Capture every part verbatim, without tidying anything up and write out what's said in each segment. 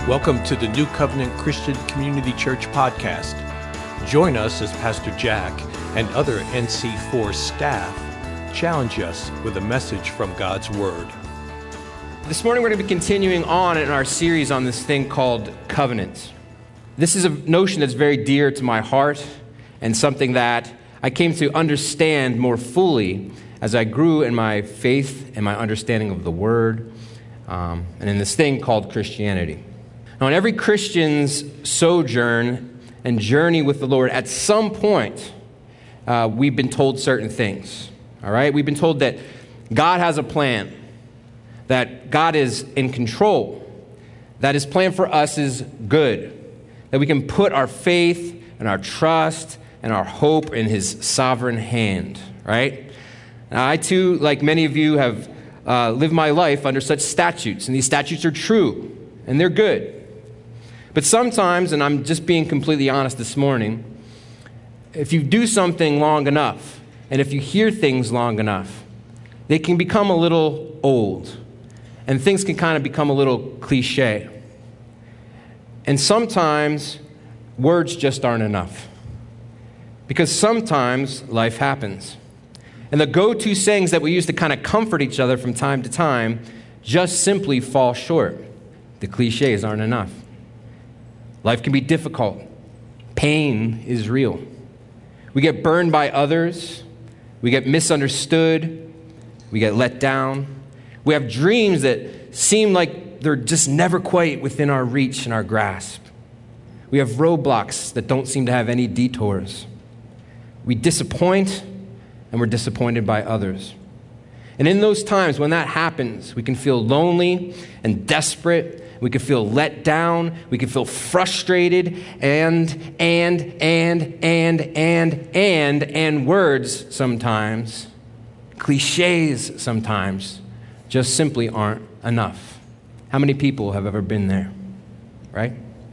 Welcome to the New Covenant Christian Community Church podcast. Join us as Pastor Jack and other N C four staff challenge us with a message from God's Word. This morning we're going to be continuing on in our series on this thing called covenants. This is a notion that's very dear to my heart and something that I came to understand more fully as I grew in my faith and my understanding of the Word um, and in this thing called Christianity. Now, in every Christian's sojourn and journey with the Lord, at some point, uh, we've been told certain things, all right? We've been told that God has a plan, that God is in control, that His plan for us is good, that we can put our faith and our trust and our hope in His sovereign hand, right? Now, I, too, like many of you, have uh, lived my life under such statutes, and these statutes are true, and they're good. But sometimes, and I'm just being completely honest this morning, if you do something long enough, and if you hear things long enough, they can become a little old, and things can kind of become a little cliche. And sometimes, words just aren't enough. Because sometimes, life happens. And the go-to sayings that we use to kind of comfort each other from time to time just simply fall short. The cliches aren't enough. Life can be difficult. Pain is real. We get burned by others. We get misunderstood. We get let down. We have dreams that seem like they're just never quite within our reach and our grasp. We have roadblocks that don't seem to have any detours. We disappoint, and we're disappointed by others. And in those times when that happens, we can feel lonely and desperate. We can feel let down. We can feel frustrated and, and, and, and, and, and, and words sometimes, cliches sometimes, just simply aren't enough. How many people have ever been there, right?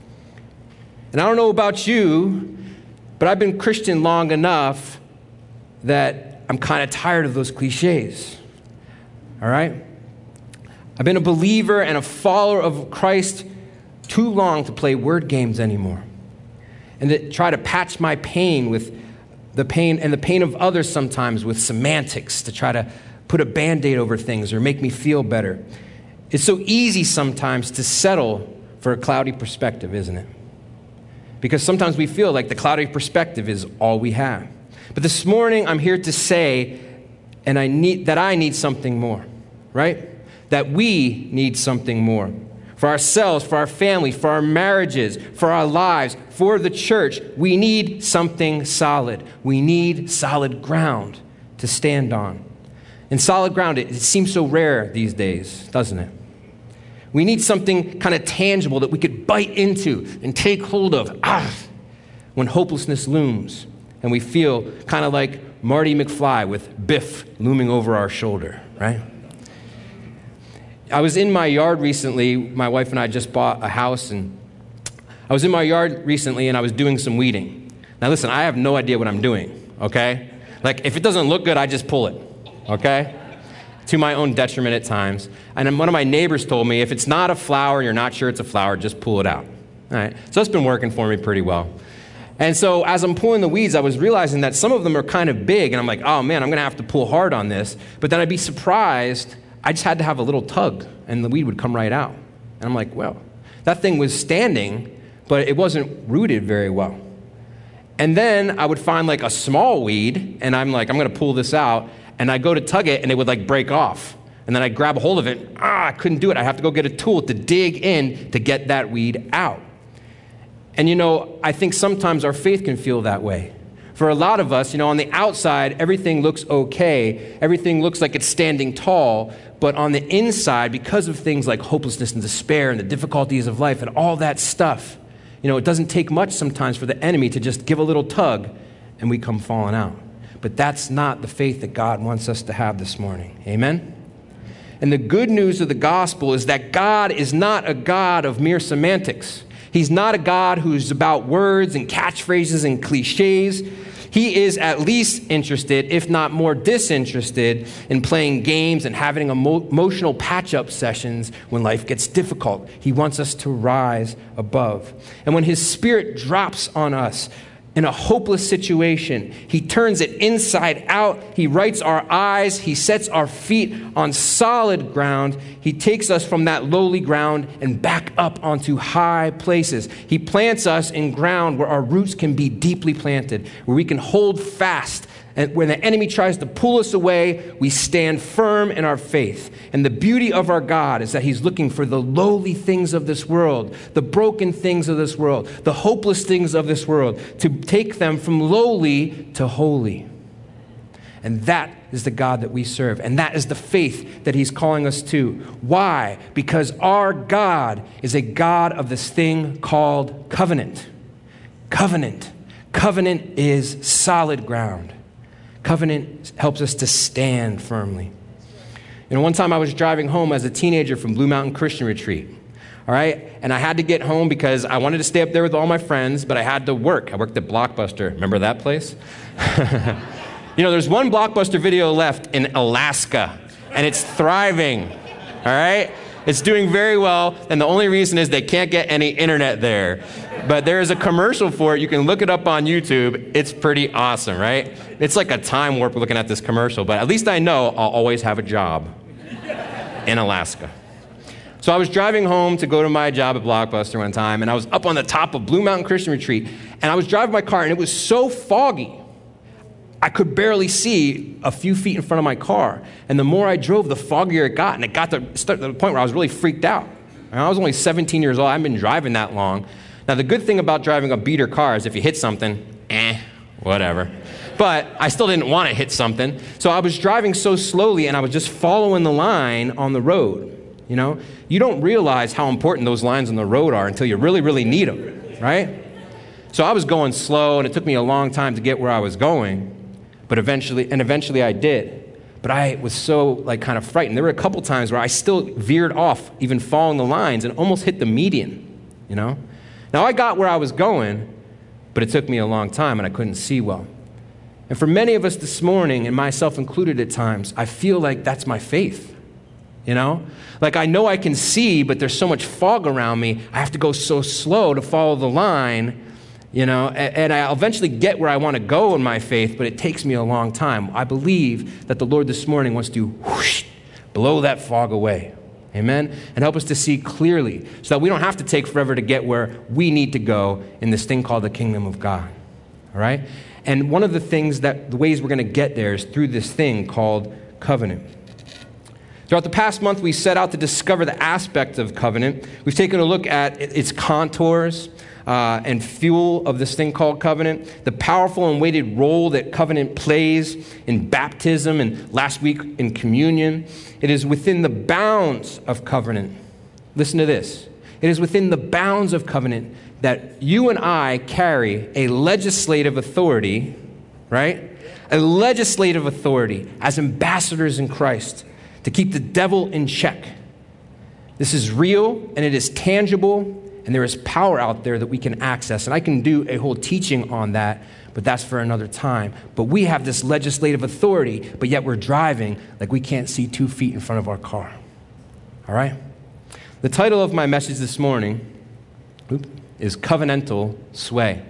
And I don't know about you, but I've been Christian long enough that I'm kind of tired of those cliches, all right? I've been a believer and a follower of Christ too long to play word games anymore and to try to patch my pain with the pain and the pain of others sometimes with semantics to try to put a Band-Aid over things or make me feel better. It's so easy sometimes to settle for a cloudy perspective, isn't it? Because sometimes we feel like the cloudy perspective is all we have. But this morning I'm here to say and I need that I need something more, right? That we need something more for ourselves, for our family, for our marriages, for our lives, for the church. We need something solid. We need solid ground to stand on. And solid ground, it, it seems so rare these days, doesn't it? We need something kind of tangible that we could bite into and take hold of ah, when hopelessness looms and we feel kind of like Marty McFly with Biff looming over our shoulder, right? I was in my yard recently. My wife and I just bought a house, and I was in my yard recently, and I was doing some weeding. Now, listen, I have no idea what I'm doing, okay? Like, if it doesn't look good, I just pull it, okay? To my own detriment at times. And then one of my neighbors told me, if it's not a flower and you're not sure it's a flower, just pull it out, all right? So it's been working for me pretty well. And so as I'm pulling the weeds, I was realizing that some of them are kind of big, and I'm like, oh, man, I'm going to have to pull hard on this. But then I'd be surprised. I just had to have a little tug, and the weed would come right out. And I'm like, well, that thing was standing, but it wasn't rooted very well. And then I would find like a small weed, and I'm like, I'm going to pull this out, and I go to tug it, and it would like break off. And then I grab a hold of it. Ah, I couldn't do it. I have to go get a tool to dig in to get that weed out. And, you know, I think sometimes our faith can feel that way. For a lot of us, you know, on the outside, everything looks okay. Everything looks like it's standing tall. But on the inside, because of things like hopelessness and despair and the difficulties of life and all that stuff, you know, it doesn't take much sometimes for the enemy to just give a little tug and we come falling out. But that's not the faith that God wants us to have this morning. Amen? And the good news of the gospel is that God is not a God of mere semantics. He's not a God who's about words and catchphrases and cliches. He is at least interested, if not more disinterested, in playing games and having emo- emotional patch-up sessions when life gets difficult. He wants us to rise above. And when his Spirit drops on us in a hopeless situation, he turns it inside out. He rights our eyes. He sets our feet on solid ground. He takes us from that lowly ground and back up onto high places. He plants us in ground where our roots can be deeply planted, where we can hold fast. And when the enemy tries to pull us away, we stand firm in our faith. And the beauty of our God is that he's looking for the lowly things of this world, the broken things of this world, the hopeless things of this world, to take them from lowly to holy. And that is the God that we serve. And that is the faith that he's calling us to. Why? Because our God is a God of this thing called covenant. Covenant. Covenant is solid ground. Covenant helps us to stand firmly. You know, one time I was driving home as a teenager from Blue Mountain Christian Retreat, all right? And I had to get home because I wanted to stay up there with all my friends, but I had to work. I worked at Blockbuster. Remember that place? You know, there's one Blockbuster Video left in Alaska, and it's thriving, all right? It's doing very well, and the only reason is they can't get any internet there. But there is a commercial for it. You can look it up on YouTube. It's pretty awesome, right? It's like a time warp looking at this commercial, but at least I know I'll always have a job in Alaska. So I was driving home to go to my job at Blockbuster one time, and I was up on the top of Blue Mountain Christian Retreat, and I was driving my car, and it was so foggy, I could barely see a few feet in front of my car. And the more I drove, the foggier it got, and it got to, to the point where I was really freaked out. And I was only seventeen years old. I hadn't been driving that long. Now, the good thing about driving a beater car is if you hit something, eh, whatever. But I still didn't want to hit something. So I was driving so slowly, and I was just following the line on the road. You know, you don't realize how important those lines on the road are until you really, really need them, right? So I was going slow, and it took me a long time to get where I was going. But eventually, and eventually I did. But I was so, like, kind of frightened. There were a couple times where I still veered off, even following the lines, and almost hit the median, you know? Now, I got where I was going, but it took me a long time, and I couldn't see well. And for many of us this morning, and myself included at times, I feel like that's my faith, you know? Like, I know I can see, but there's so much fog around me, I have to go so slow to follow the line, you know? And, and I'll eventually get where I want to go in my faith, but it takes me a long time. I believe that the Lord this morning wants to whoosh, blow that fog away. Amen? And help us to see clearly so that we don't have to take forever to get where we need to go in this thing called the kingdom of God. All right? And one of the things that, the ways we're going to get there is through this thing called covenant. Throughout the past month, we set out to discover the aspects of covenant. We've taken a look at its contours uh, and fuel of this thing called covenant, the powerful and weighted role that covenant plays in baptism and last week in communion. It is within the bounds of covenant. Listen to this. It is within the bounds of covenant that you and I carry a legislative authority, right? A legislative authority as ambassadors in Christ to keep the devil in check. This is real and it is tangible, and there is power out there that we can access. And I can do a whole teaching on that, but that's for another time. But we have this legislative authority, but yet we're driving like we can't see two feet in front of our car. All right? The title of my message this morning oops, is Covenantal Sway.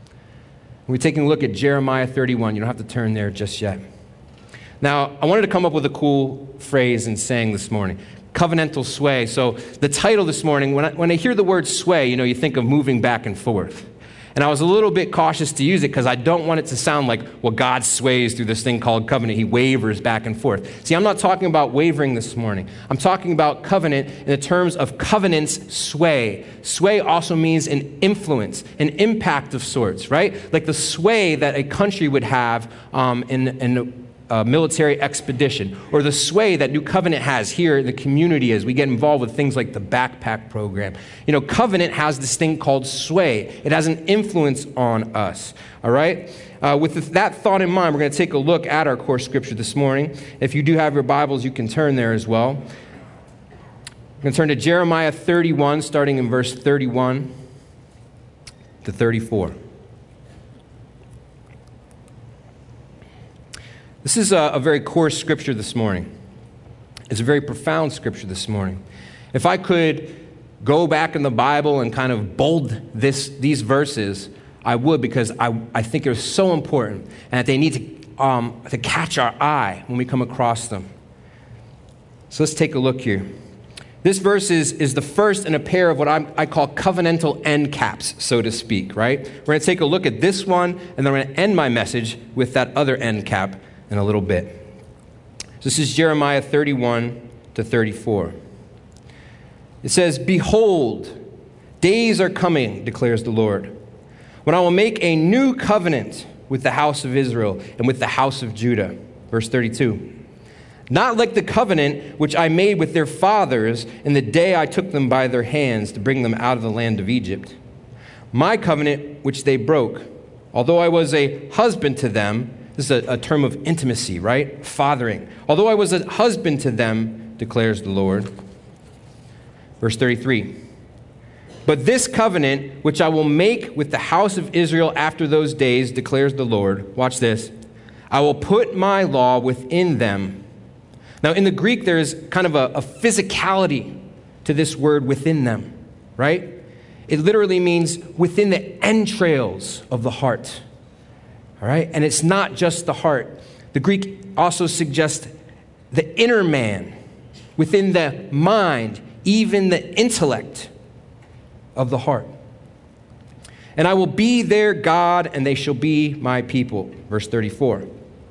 We're taking a look at Jeremiah thirty-one. You don't have to turn there just yet. Now, I wanted to come up with a cool phrase and saying this morning. Covenantal sway. So the title this morning, when I, when I hear the word sway, you know, you think of moving back and forth. And I was a little bit cautious to use it because I don't want it to sound like, well, God sways through this thing called covenant. He wavers back and forth. See, I'm not talking about wavering this morning. I'm talking about covenant in the terms of covenant's sway. Sway also means an influence, an impact of sorts, right? Like the sway that a country would have um, in, in Uh, military expedition, or the sway that New Covenant has here in the community as we get involved with things like the backpack program. You know, Covenant has this thing called sway. It has an influence on us, all right? Uh, with that thought in mind, we're going to take a look at our core scripture this morning. If you do have your Bibles, you can turn there as well. We're going to turn to Jeremiah thirty-one, starting in verse thirty-one to thirty-four. This is a, a very core scripture this morning. It's a very profound scripture this morning. If I could go back in the Bible and kind of bold this, these verses, I would, because I, I think they're so important and that they need to, um, to catch our eye when we come across them. So let's take a look here. This verse is, is the first in a pair of what I'm, I call covenantal end caps, so to speak, right? We're going to take a look at this one, and then I'm going to end my message with that other end cap in a little bit. So this is Jeremiah thirty-one to thirty-four. It says, "Behold, days are coming, declares the Lord, when I will make a new covenant with the house of Israel and with the house of Judah." Verse thirty-two. "Not like the covenant which I made with their fathers in the day I took them by their hands to bring them out of the land of Egypt. My covenant which they broke, although I was a husband to them," this is a, a term of intimacy, right? Fathering. "Although I was a husband to them, declares the Lord." Verse thirty-three. "But this covenant which I will make with the house of Israel after those days, declares the Lord," watch this, "I will put my law within them." Now, in the Greek, there is kind of a, a physicality to this word "within them," right? It literally means within the entrails of the heart, all right? And it's not just the heart. The Greek also suggests the inner man, within the mind, even the intellect of the heart. "And I will be their God, and they shall be my people." Verse thirty-four.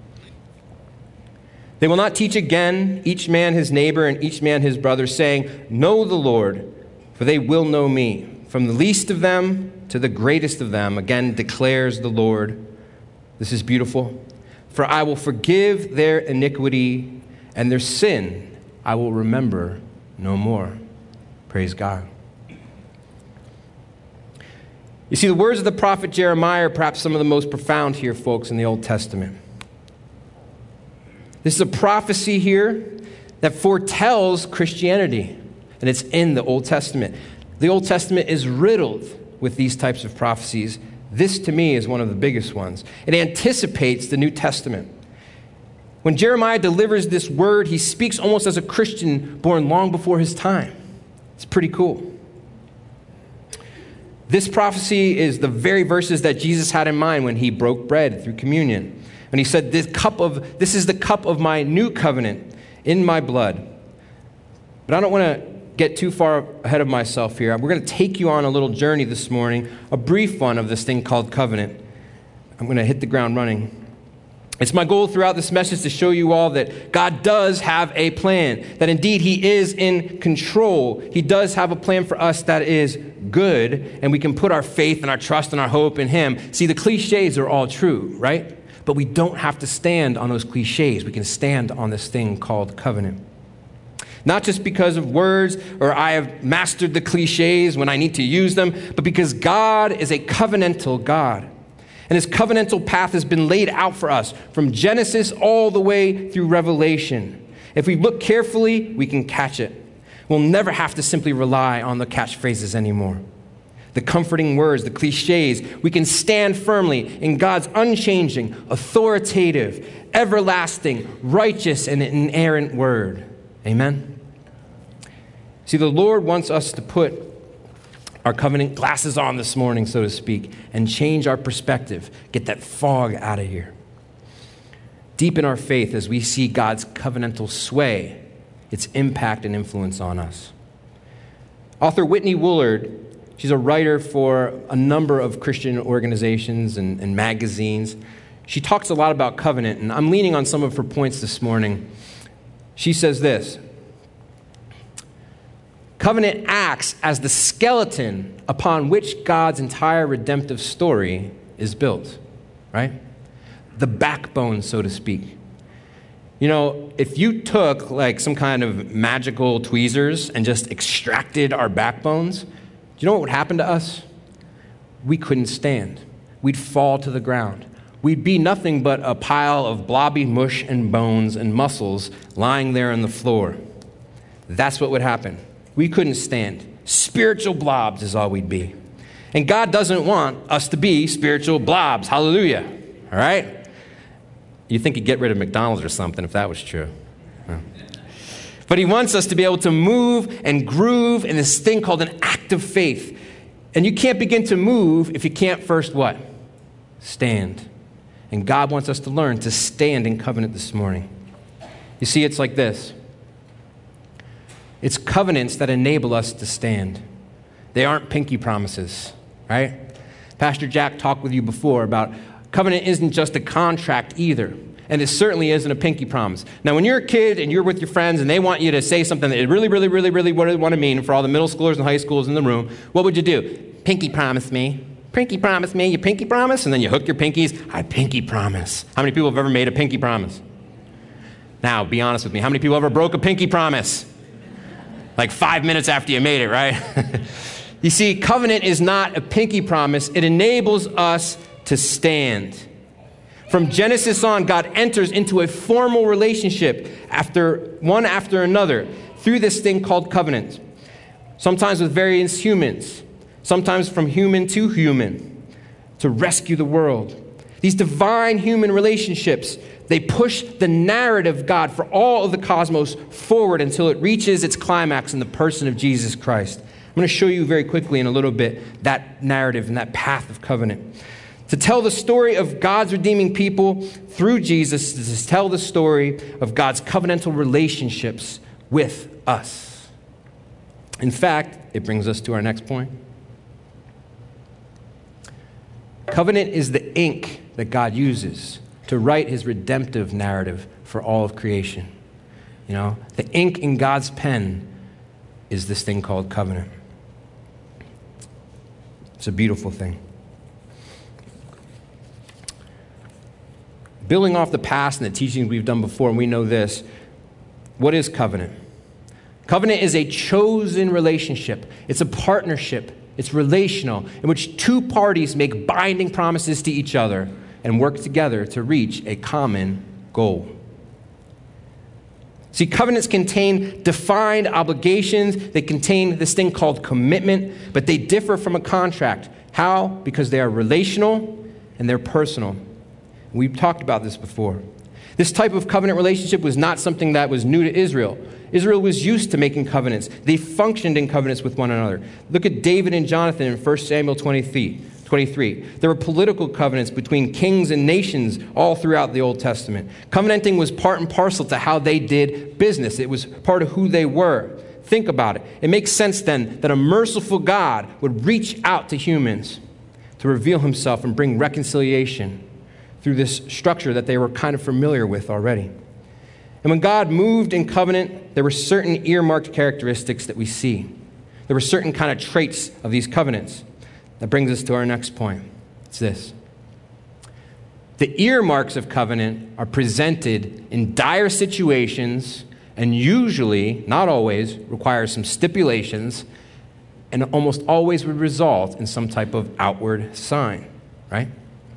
"They will not teach again, each man his neighbor and each man his brother, saying, 'Know the Lord,' for they will know me, from the least of them to the greatest of them, again declares the Lord." This is beautiful. "For I will forgive their iniquity, and their sin I will remember no more." Praise God. You see, the words of the prophet Jeremiah are perhaps some of the most profound here, folks, in the Old Testament. This is a prophecy here that foretells Christianity, and it's in the Old Testament. The Old Testament is riddled with these types of prophecies. This, to me, is one of the biggest ones. It anticipates the New Testament. When Jeremiah delivers this word, he speaks almost as a Christian born long before his time. It's pretty cool. This prophecy is the very verses that Jesus had in mind when he broke bread through communion. And he said, this cup of this is the cup of my new covenant in my blood. But I don't want to get too far ahead of myself here. We're going to take you on a little journey this morning, a brief one of this thing called covenant. I'm going to hit the ground running. It's my goal throughout this message to show you all that God does have a plan, that indeed he is in control. He does have a plan for us that is good, and we can put our faith and our trust and our hope in him. See, the cliches are all true, right? But we don't have to stand on those cliches. We can stand on this thing called covenant. Not just because of words or I have mastered the cliches when I need to use them, but because God is a covenantal God. And his covenantal path has been laid out for us from Genesis all the way through Revelation. If we look carefully, we can catch it. We'll never have to simply rely on the catchphrases anymore. The comforting words, the cliches, we can stand firmly in God's unchanging, authoritative, everlasting, righteous, and inerrant word. Amen? See, the Lord wants us to put our covenant glasses on this morning, so to speak, and change our perspective, get that fog out of here. Deepen our faith as we see God's covenantal sway, its impact and influence on us. Author Whitney Woolard, she's a writer for a number of Christian organizations and, and magazines. She talks a lot about covenant, and I'm leaning on some of her points this morning. She says this: covenant acts as the skeleton upon which God's entire redemptive story is built, right? The backbone, so to speak. You know, if you took like some kind of magical tweezers and just extracted our backbones, do you know what would happen to us? We couldn't stand. We'd fall to the ground. We'd be nothing but a pile of blobby mush and bones and muscles lying there on the floor. That's what would happen. We couldn't stand. Spiritual blobs is all we'd be. And God doesn't want us to be spiritual blobs. Hallelujah. All right? You'd think he'd get rid of McDonald's or something if that was true. No. But he wants us to be able to move and groove in this thing called an act of faith. And you can't begin to move if you can't first what? Stand. And God wants us to learn to stand in covenant this morning. You see, it's like this. It's covenants that enable us to stand. They aren't pinky promises, right? Pastor Jack talked with you before about covenant isn't just a contract either. And it certainly isn't a pinky promise. Now, when you're a kid and you're with your friends and they want you to say something that they really, really, really, really want to mean for all the middle schoolers and high schools in the room, what would you do? Pinky promise me. Pinky promise me. You pinky promise? And then you hook your pinkies. I pinky promise. How many people have ever made a pinky promise? Now, be honest with me. How many people ever broke a pinky promise? Like five minutes after you made it, right? You see, covenant is not a pinky promise. It enables us to stand. From Genesis on, God enters into a formal relationship after one after another through this thing called covenant. Sometimes with various humans, sometimes from human to human, to rescue the world. These divine human relationships, they push the narrative of God for all of the cosmos forward until it reaches its climax in the person of Jesus Christ. I'm going to show you very quickly in a little bit that narrative and that path of covenant. To tell the story of God's redeeming people through Jesus is to tell the story of God's covenantal relationships with us. In fact, it brings us to our next point. Covenant is the ink that God uses to write his redemptive narrative for all of creation. You know, the ink in God's pen is this thing called covenant. It's a beautiful thing. Building off the past and the teachings we've done before, and we know this, what is covenant? Covenant is a chosen relationship. It's a partnership. It's relational, in which two parties make binding promises to each other and work together to reach a common goal. See, covenants contain defined obligations. They contain this thing called commitment, but they differ from a contract. How? Because they are relational and they're personal. We've talked about this before. This type of covenant relationship was not something that was new to Israel. Israel was used to making covenants. They functioned in covenants with one another. Look at David and Jonathan in First Samuel twenty-three. There were political covenants between kings and nations all throughout the Old Testament. Covenanting was part and parcel to how they did business. It was part of who they were. Think about it. It makes sense then that a merciful God would reach out to humans to reveal himself and bring reconciliation through this structure that they were kind of familiar with already. And when God moved in covenant, there were certain earmarked characteristics that we see. There were certain kind of traits of these covenants. That brings us to our next point. It's this. The earmarks of covenant are presented in dire situations and usually, not always, require some stipulations and almost always would result in some type of outward sign, right?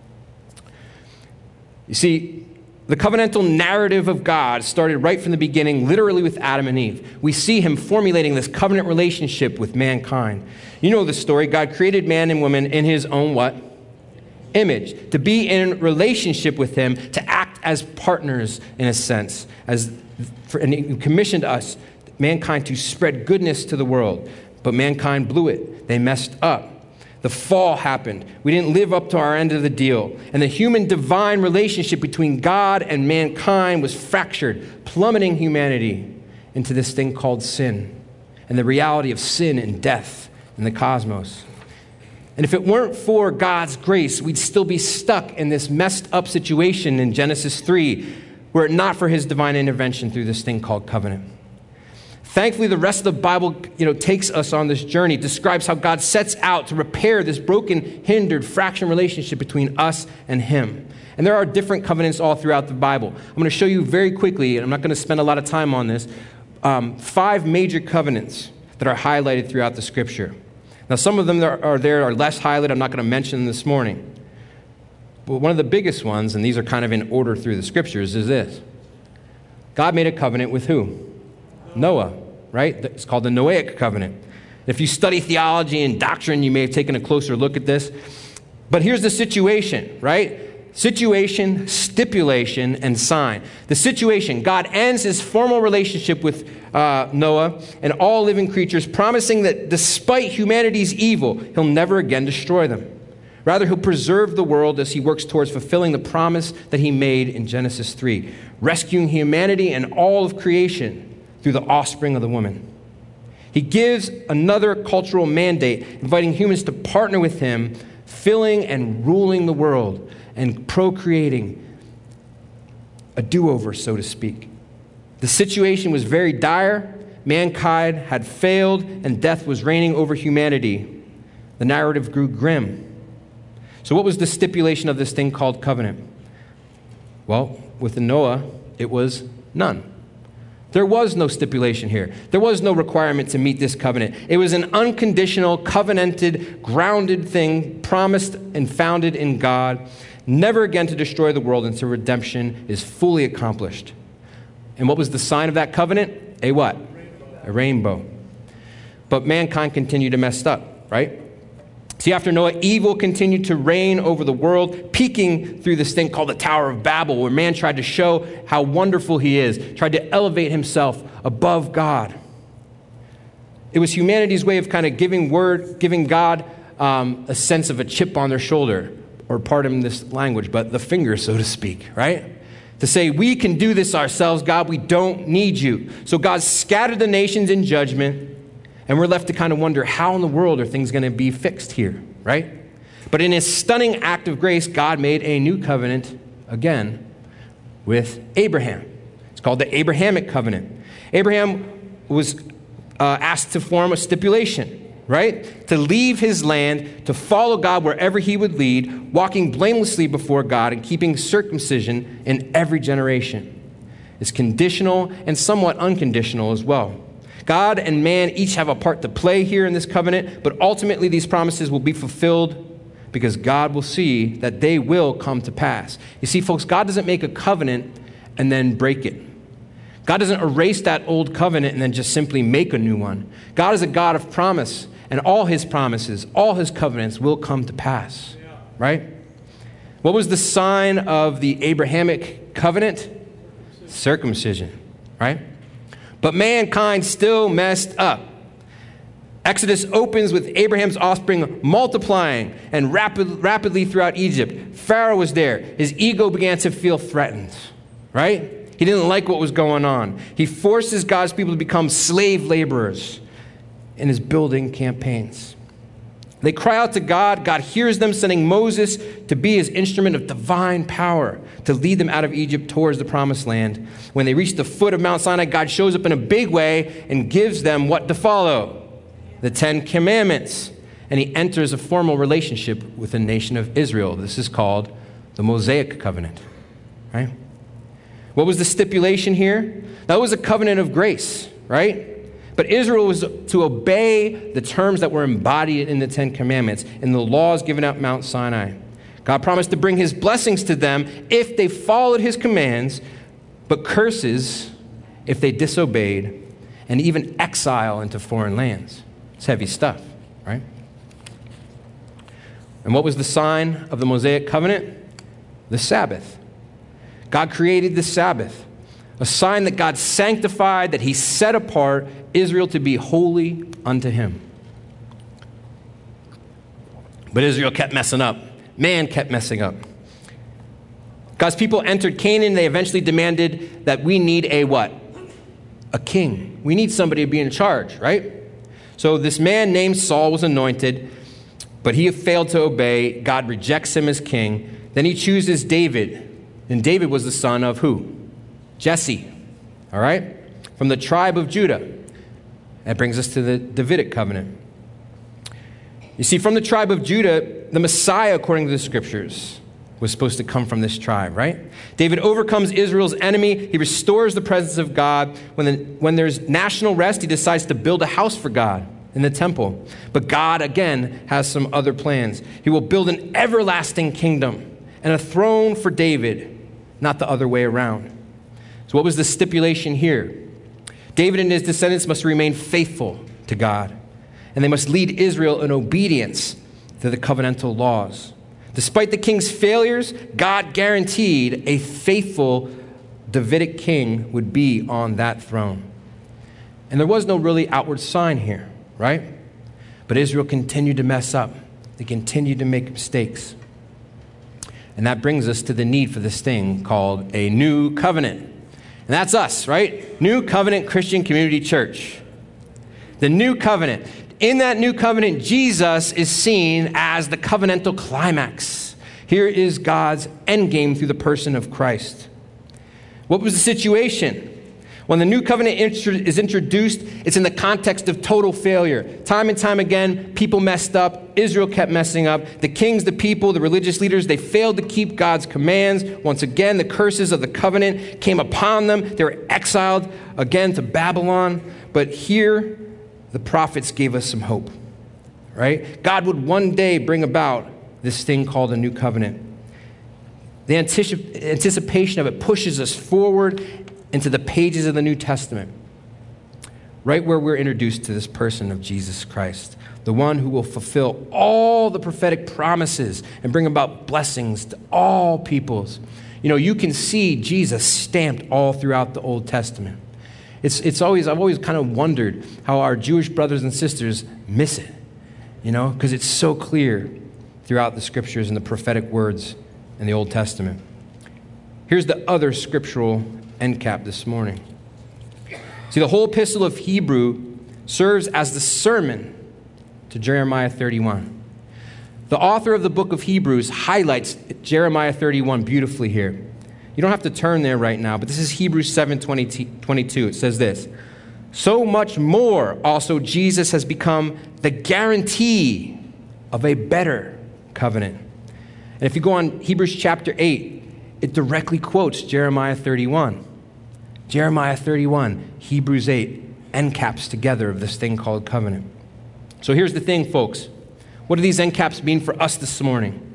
You see, the covenantal narrative of God started right from the beginning, literally with Adam and Eve. We see him formulating this covenant relationship with mankind. You know the story. God created man and woman in his own what? Image. To be in relationship with him, to act as partners in a sense. As for, and he commissioned us, mankind, to spread goodness to the world. But mankind blew it. They messed up. The fall happened. We didn't live up to our end of the deal. And the human divine relationship between God and mankind was fractured, plummeting humanity into this thing called sin and the reality of sin and death in the cosmos. And if it weren't for God's grace, we'd still be stuck in this messed up situation in Genesis three, were it not for his divine intervention through this thing called covenant. Thankfully, the rest of the Bible, you know, takes us on this journey, describes how God sets out to repair this broken, hindered, fractured relationship between us and him. And there are different covenants all throughout the Bible. I'm going to show you very quickly, and I'm not going to spend a lot of time on this, um, five major covenants that are highlighted throughout the Scripture. Now, some of them that are there are less highlighted. I'm not going to mention them this morning. But one of the biggest ones, and these are kind of in order through the Scriptures, is this. God made a covenant with who? Noah, right? It's called the Noahic covenant. If you study theology and doctrine, you may have taken a closer look at this. But here's the situation, right? Situation, stipulation, and sign. The situation, God ends his formal relationship with uh, Noah and all living creatures, promising that despite humanity's evil, he'll never again destroy them. Rather, he'll preserve the world as he works towards fulfilling the promise that he made in Genesis three, rescuing humanity and all of creation through the offspring of the woman. He gives another cultural mandate, inviting humans to partner with him, filling and ruling the world and procreating a do-over, so to speak. The situation was very dire. Mankind had failed, and death was reigning over humanity. The narrative grew grim. So what was the stipulation of this thing called covenant? Well, with Noah, it was none. There was no stipulation here. There was no requirement to meet this covenant. It was an unconditional, covenanted, grounded thing, promised and founded in God, never again to destroy the world until redemption is fully accomplished. And what was the sign of that covenant? A what? A rainbow. But mankind continued to mess up, right? See, after Noah, evil continued to reign over the world, peeking through this thing called the Tower of Babel, where man tried to show how wonderful he is, tried to elevate himself above God. It was humanity's way of kind of giving word, giving God um, a sense of a chip on their shoulder, or pardon this language, but the finger, so to speak, right? To say, we can do this ourselves, God, we don't need you. So God scattered the nations in judgment, and we're left to kind of wonder, how in the world are things going to be fixed here, right? But in his stunning act of grace, God made a new covenant, again, with Abraham. It's called the Abrahamic covenant. Abraham was uh, asked to form a stipulation, right? To leave his land, to follow God wherever he would lead, walking blamelessly before God and keeping circumcision in every generation. It's conditional and somewhat unconditional as well. God and man each have a part to play here in this covenant, but ultimately these promises will be fulfilled because God will see that they will come to pass. You see, folks, God doesn't make a covenant and then break it. God doesn't erase that old covenant and then just simply make a new one. God is a God of promise, and all his promises, all his covenants will come to pass, right? What was the sign of the Abrahamic covenant? Circumcision, right? But mankind still messed up. Exodus opens with Abraham's offspring multiplying and rapid, rapidly throughout Egypt. Pharaoh was there. His ego began to feel threatened, right? He didn't like what was going on. He forces God's people to become slave laborers in his building campaigns. They cry out to God. God hears them, sending Moses to be his instrument of divine power to lead them out of Egypt towards the promised land. When they reach the foot of Mount Sinai, God shows up in a big way and gives them what to follow: the Ten Commandments. And he enters a formal relationship with the nation of Israel. This is called the Mosaic covenant, right? What was the stipulation here? That was a covenant of grace, right? But Israel was to obey the terms that were embodied in the Ten Commandments, in the laws given at Mount Sinai. God promised to bring his blessings to them if they followed his commands, but curses if they disobeyed, and even exile into foreign lands. It's heavy stuff, right? And what was the sign of the Mosaic covenant? The Sabbath. God created the Sabbath, a sign that God sanctified, that he set apart Israel to be holy unto him. But Israel kept messing up. Man kept messing up. God's people entered Canaan. They eventually demanded that we need a what? A king. We need somebody to be in charge, right? So this man named Saul was anointed, but he failed to obey. God rejects him as king. Then he chooses David. And David was the son of who? Jesse, all right? From the tribe of Judah. That brings us to the Davidic covenant. You see, from the tribe of Judah, the Messiah, according to the scriptures, was supposed to come from this tribe, right? David overcomes Israel's enemy. He restores the presence of God. When, the, when there's national rest, he decides to build a house for God in the temple. But God, again, has some other plans. He will build an everlasting kingdom and a throne for David, not the other way around. So what was the stipulation here? David and his descendants must remain faithful to God, and they must lead Israel in obedience to the covenantal laws. Despite the king's failures, God guaranteed a faithful Davidic king would be on that throne. And there was no really outward sign here, right? But Israel continued to mess up. They continued to make mistakes. And that brings us to the need for this thing called a new covenant. And that's us, right? New Covenant Christian Community Church. The new covenant. In that new covenant, Jesus is seen as the covenantal climax. Here is God's endgame through the person of Christ. What was the situation? When the new covenant is introduced, it's in the context of total failure. Time and time again, people messed up. Israel kept messing up. The kings, the people, the religious leaders, they failed to keep God's commands. Once again, the curses of the covenant came upon them. They were exiled again to Babylon. But here, the prophets gave us some hope, right? God would one day bring about this thing called a new covenant. The anticip- anticipation of it pushes us forward into the pages of the New Testament, right where we're introduced to this person of Jesus Christ, the one who will fulfill all the prophetic promises and bring about blessings to all peoples. You know, you can see Jesus stamped all throughout the Old Testament. It's, it's always, I've always kind of wondered how our Jewish brothers and sisters miss it, you know, because it's so clear throughout the scriptures and the prophetic words in the Old Testament. Here's the other scriptural end cap this morning. See, the whole epistle of Hebrew serves as the sermon to Jeremiah thirty-one. The author of the book of Hebrews highlights Jeremiah thirty-one beautifully here. You don't have to turn there right now, but this is Hebrews seven twenty-two. It says this: so much more also Jesus has become the guarantee of a better covenant. And if you go on Hebrews chapter eight, it directly quotes Jeremiah thirty-one. Jeremiah thirty-one, Hebrews eight, end caps together of this thing called covenant. So here's the thing, folks. What do these end caps mean for us this morning?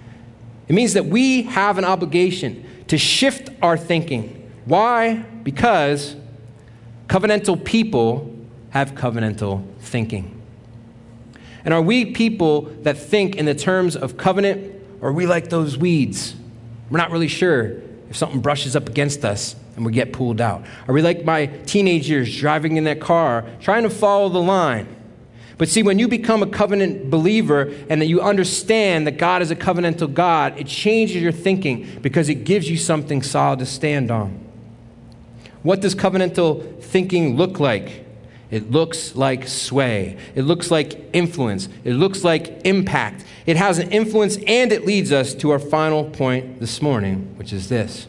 It means that we have an obligation to shift our thinking. Why? Because covenantal people have covenantal thinking. And are we people that think in the terms of covenant, or are we like those weeds? We're not really sure if something brushes up against us and we get pulled out. Are we like my teenage years driving in that car, trying to follow the line? But see, when you become a covenant believer and that you understand that God is a covenantal God, it changes your thinking because it gives you something solid to stand on. What does covenantal thinking look like? It looks like sway. It looks like influence. It looks like impact. It has an influence, and it leads us to our final point this morning, which is this.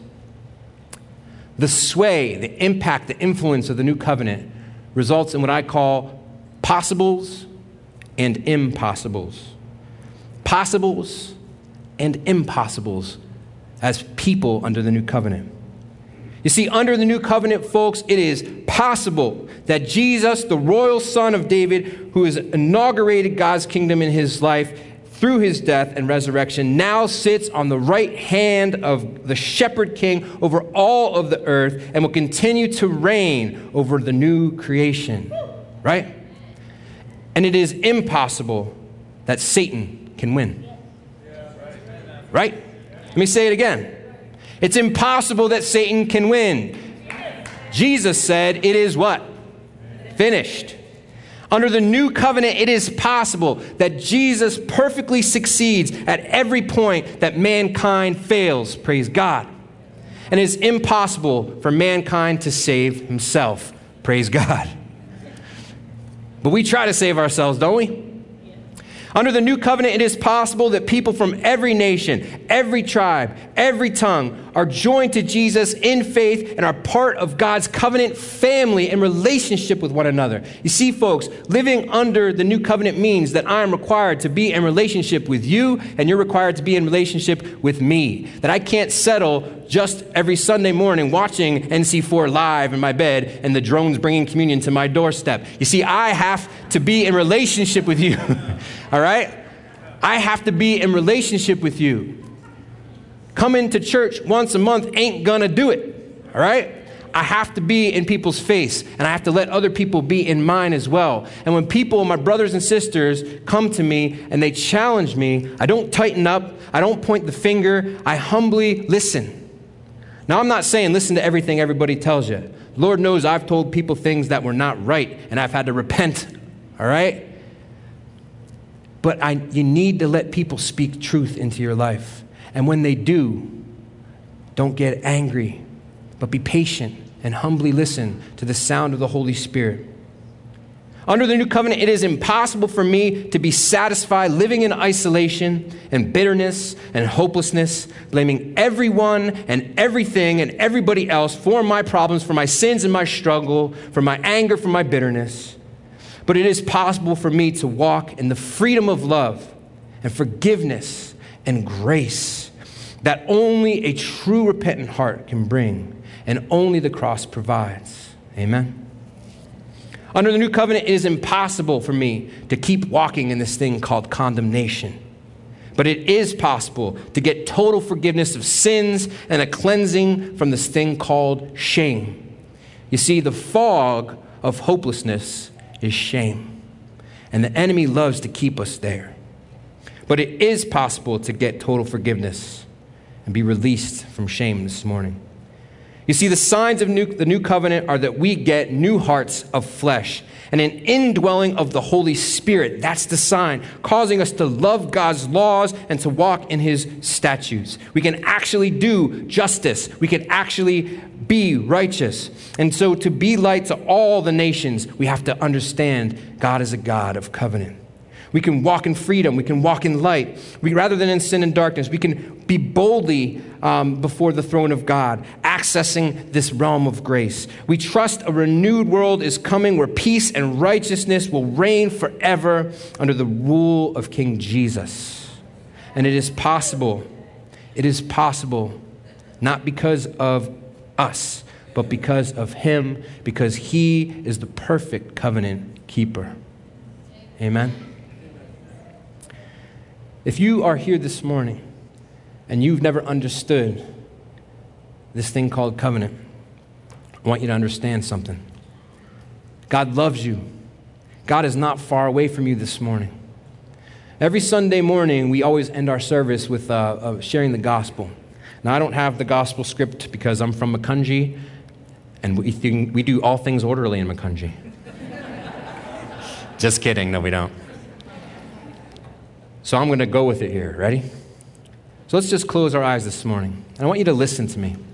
The sway, the impact, the influence of the new covenant results in what I call possibles and impossibles. Possibles and impossibles as people under the new covenant. You see, under the new covenant, folks, it is possible that Jesus, the royal son of David, who has inaugurated God's kingdom in his life through his death and resurrection, now sits on the right hand of the shepherd king over all of the earth and will continue to reign over the new creation, right? And it is impossible that Satan can win, right? Let me say it again. It's impossible that Satan can win. Jesus said it is what? Finished. Under the new covenant, it is possible that Jesus perfectly succeeds at every point that mankind fails. Praise God. And it is impossible for mankind to save himself. Praise God. But we try to save ourselves, don't we? Under the new covenant, it is possible that people from every nation, every tribe, every tongue are joined to Jesus in faith and are part of God's covenant family and relationship with one another. You see, folks, living under the new covenant means that I am required to be in relationship with you and you're required to be in relationship with me. That I can't settle just every Sunday morning watching N C four live in my bed and the drones bringing communion to my doorstep. You see, I have to be in relationship with you. All right? I have to be in relationship with you. Coming to church once a month ain't gonna do it. All right? I have to be in people's face, and I have to let other people be in mine as well. And when people, my brothers and sisters, come to me and they challenge me, I don't tighten up, I don't point the finger, I humbly listen. Now, I'm not saying listen to everything everybody tells you. Lord knows I've told people things that were not right, and I've had to repent, all right? But I, you need to let people speak truth into your life. And when they do, don't get angry, but be patient and humbly listen to the sound of the Holy Spirit. Under the new covenant, it is impossible for me to be satisfied living in isolation and bitterness and hopelessness, blaming everyone and everything and everybody else for my problems, for my sins and my struggle, for my anger, for my bitterness. But it is possible for me to walk in the freedom of love and forgiveness and grace that only a true repentant heart can bring, and only the cross provides. Amen. Under the new covenant, it is impossible for me to keep walking in this thing called condemnation. But it is possible to get total forgiveness of sins and a cleansing from this thing called shame. You see, the fog of hopelessness is shame, and the enemy loves to keep us there. But it is possible to get total forgiveness and be released from shame this morning. You see, the signs of new, the new covenant are that we get new hearts of flesh and an indwelling of the Holy Spirit. That's the sign, causing us to love God's laws and to walk in his statutes. We can actually do justice. We can actually be righteous. And so to be light to all the nations, we have to understand God is a God of covenant. We can walk in freedom. We can walk in light. We, rather than in sin and darkness, we can be boldly um, before the throne of God, accessing this realm of grace. We trust a renewed world is coming where peace and righteousness will reign forever under the rule of King Jesus. And it is possible. It is possible, not because of us, but because of him, because he is the perfect covenant keeper. Amen. If you are here this morning and you've never understood this thing called covenant, I want you to understand something. God loves you. God is not far away from you this morning. Every Sunday morning, we always end our service with uh, uh, sharing the gospel. Now, I don't have the gospel script because I'm from Makunji, and we, think, we do all things orderly in Makunji. Just kidding. No, we don't. So I'm going to go with it here. Ready? So let's just close our eyes this morning. And I want you to listen to me.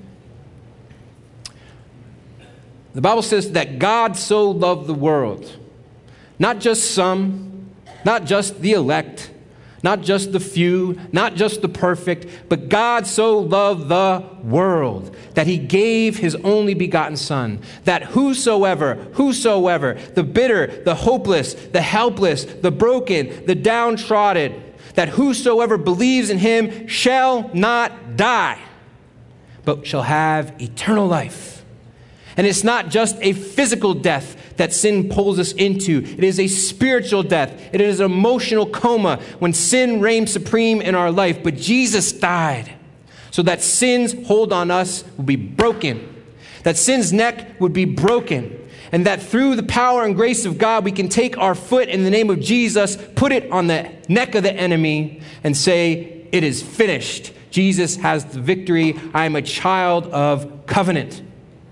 The Bible says that God so loved the world. Not just some, not just the elect, not just the few, not just the perfect, but God so loved the world that he gave his only begotten Son, that whosoever, whosoever, the bitter, the hopeless, the helpless, the broken, the downtrodden, that whosoever believes in him shall not die, but shall have eternal life. And it's not just a physical death that sin pulls us into. It is a spiritual death. It is an emotional coma when sin reigns supreme in our life. But Jesus died so that sin's hold on us will be broken, that sin's neck would be broken, and that through the power and grace of God, we can take our foot in the name of Jesus, put it on the neck of the enemy, and say, it is finished. Jesus has the victory. I am a child of covenant.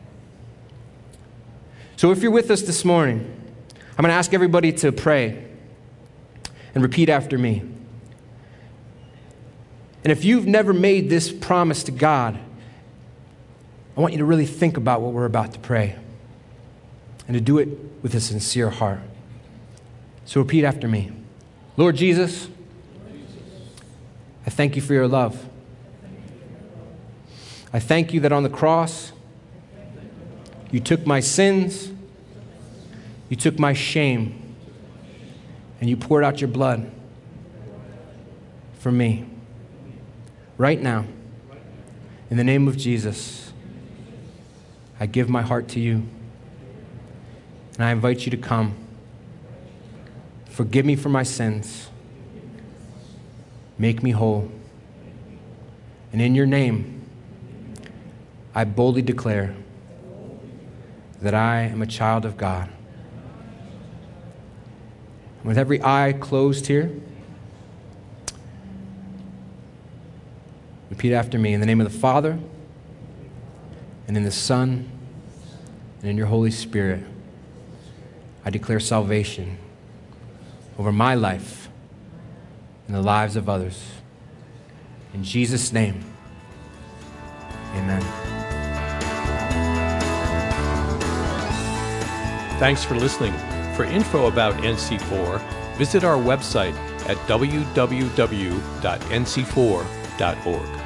So if you're with us this morning, I'm going to ask everybody to pray and repeat after me. And if you've never made this promise to God, I want you to really think about what we're about to pray and to do it with a sincere heart. So repeat after me. Lord Jesus, I thank you for your love. I thank you that on the cross, you took my sins, you took my shame, and you poured out your blood for me. Right now, in the name of Jesus, I give my heart to you, and I invite you to come. Forgive me for my sins. Make me whole. And in your name, I boldly declare that I am a child of God. With every eye closed here, repeat after me. In the name of the Father, and in the Son, and in your Holy Spirit, I declare salvation over my life and the lives of others. In Jesus' name, amen. Thanks for listening. For info about N C four, visit our website at w w w dot n c four dot org.